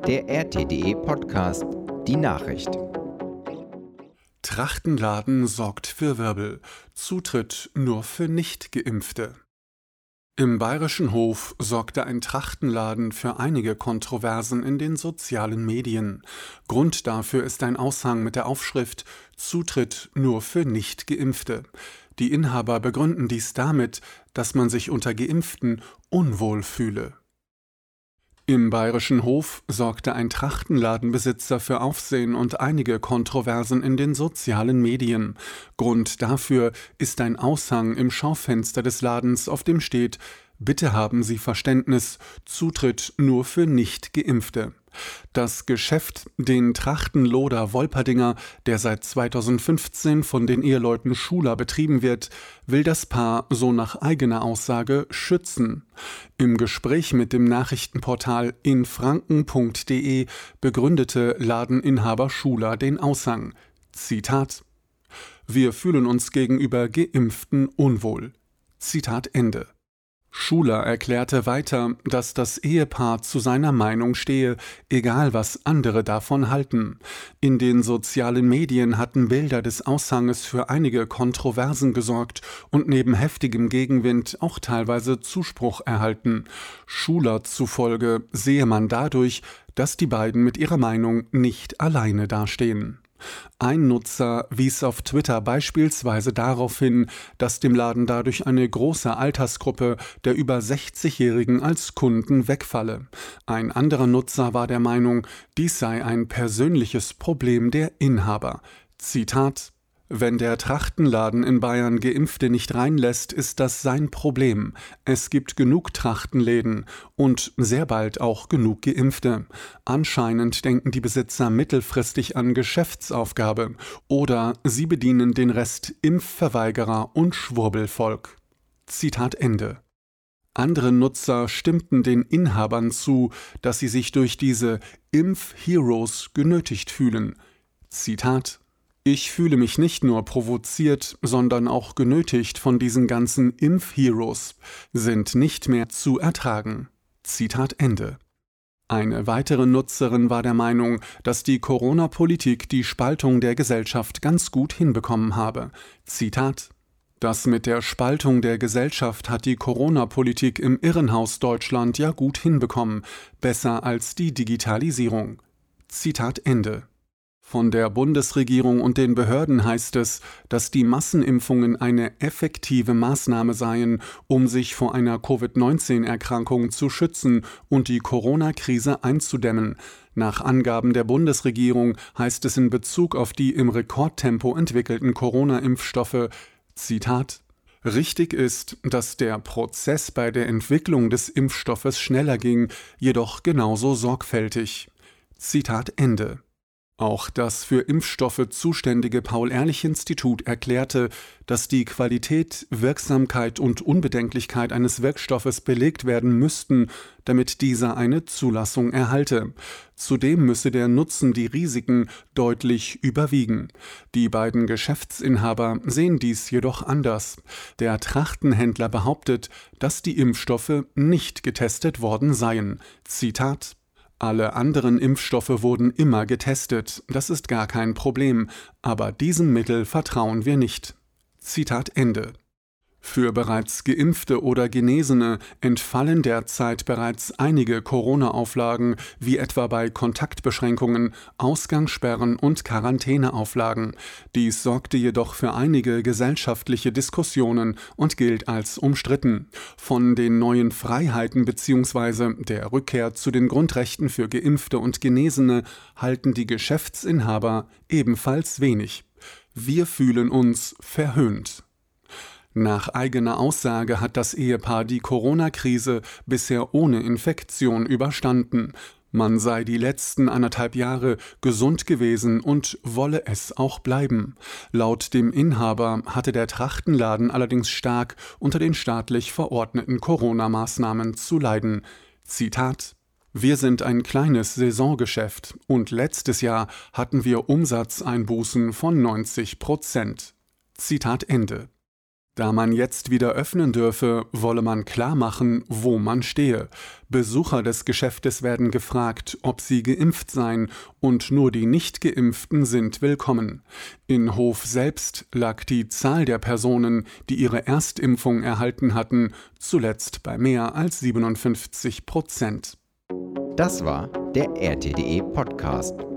Der RTD-Podcast Die Nachricht. Trachtenladen sorgt für Wirbel. Zutritt nur für Nicht-Geimpfte. Im Bayerischen Hof sorgte ein Trachtenladen für einige Kontroversen in den sozialen Medien. Grund dafür ist ein Aushang mit der Aufschrift »Zutritt nur für Nicht-Geimpfte«. Die Inhaber begründen dies damit, dass man sich unter Geimpften unwohl fühle. Im Bayerischen Hof sorgte ein Trachtenladenbesitzer für Aufsehen und einige Kontroversen in den sozialen Medien. Grund dafür ist ein Aushang im Schaufenster des Ladens, auf dem steht: »Bitte haben Sie Verständnis, Zutritt nur für Nicht-Geimpfte«. Das Geschäft, den Trachtenloder Wolperdinger, der seit 2015 von den Eheleuten Schuler betrieben wird, will das Paar so nach eigener Aussage schützen. Im Gespräch mit dem Nachrichtenportal infranken.de begründete Ladeninhaber Schuler den Aushang. Zitat: »Wir fühlen uns gegenüber Geimpften unwohl.« Zitat Ende. Schuler erklärte weiter, dass das Ehepaar zu seiner Meinung stehe, egal was andere davon halten. In den sozialen Medien hatten Bilder des Aushanges für einige Kontroversen gesorgt und neben heftigem Gegenwind auch teilweise Zuspruch erhalten. Schuler zufolge sehe man dadurch, dass die beiden mit ihrer Meinung nicht alleine dastehen. Ein Nutzer wies auf Twitter beispielsweise darauf hin, dass dem Laden dadurch eine große Altersgruppe der über 60-Jährigen als Kunden wegfalle. Ein anderer Nutzer war der Meinung, dies sei ein persönliches Problem der Inhaber. Zitat: »Wenn der Trachtenladen in Bayern Geimpfte nicht reinlässt, ist das sein Problem. Es gibt genug Trachtenläden und sehr bald auch genug Geimpfte. Anscheinend denken die Besitzer mittelfristig an Geschäftsaufgabe oder sie bedienen den Rest Impfverweigerer und Schwurbelvolk.« Zitat Ende. Andere Nutzer stimmten den Inhabern zu, dass sie sich durch diese Impf-Heroes genötigt fühlen. Zitat: »Ich fühle mich nicht nur provoziert, sondern auch genötigt von diesen ganzen Impf-Heroes, sind nicht mehr zu ertragen.« Zitat Ende. Eine weitere Nutzerin war der Meinung, dass die Corona-Politik die Spaltung der Gesellschaft ganz gut hinbekommen habe. Zitat: »Das mit der Spaltung der Gesellschaft hat die Corona-Politik im Irrenhaus Deutschland ja gut hinbekommen, besser als die Digitalisierung.« Zitat Ende. Von der Bundesregierung und den Behörden heißt es, dass die Massenimpfungen eine effektive Maßnahme seien, um sich vor einer Covid-19-Erkrankung zu schützen und die Corona-Krise einzudämmen. Nach Angaben der Bundesregierung heißt es in Bezug auf die im Rekordtempo entwickelten Corona-Impfstoffe, Zitat: »Richtig ist, dass der Prozess bei der Entwicklung des Impfstoffes schneller ging, jedoch genauso sorgfältig.« Zitat Ende. Auch das für Impfstoffe zuständige Paul-Ehrlich-Institut erklärte, dass die Qualität, Wirksamkeit und Unbedenklichkeit eines Wirkstoffes belegt werden müssten, damit dieser eine Zulassung erhalte. Zudem müsse der Nutzen die Risiken deutlich überwiegen. Die beiden Geschäftsinhaber sehen dies jedoch anders. Der Trachtenhändler behauptet, dass die Impfstoffe nicht getestet worden seien. Zitat: »Alle anderen Impfstoffe wurden immer getestet, das ist gar kein Problem, aber diesem Mittel vertrauen wir nicht.« Zitat Ende. Für bereits Geimpfte oder Genesene entfallen derzeit bereits einige Corona-Auflagen, wie etwa bei Kontaktbeschränkungen, Ausgangssperren und Quarantäneauflagen. Dies sorgte jedoch für einige gesellschaftliche Diskussionen und gilt als umstritten. Von den neuen Freiheiten bzw. der Rückkehr zu den Grundrechten für Geimpfte und Genesene halten die Geschäftsinhaber ebenfalls wenig. Wir fühlen uns verhöhnt. Nach eigener Aussage hat das Ehepaar die Corona-Krise bisher ohne Infektion überstanden. Man sei die letzten 1,5 Jahre gesund gewesen und wolle es auch bleiben. Laut dem Inhaber hatte der Trachtenladen allerdings stark unter den staatlich verordneten Corona-Maßnahmen zu leiden. Zitat: »Wir sind ein kleines Saisongeschäft und letztes Jahr hatten wir Umsatzeinbußen von 90%. Zitat Ende. Da man jetzt wieder öffnen dürfe, wolle man klarmachen, wo man stehe. Besucher des Geschäftes werden gefragt, ob sie geimpft seien, und nur die Nicht-Geimpften sind willkommen. In Hof selbst lag die Zahl der Personen, die ihre Erstimpfung erhalten hatten, zuletzt bei mehr als 57%. Das war der RTDE Podcast.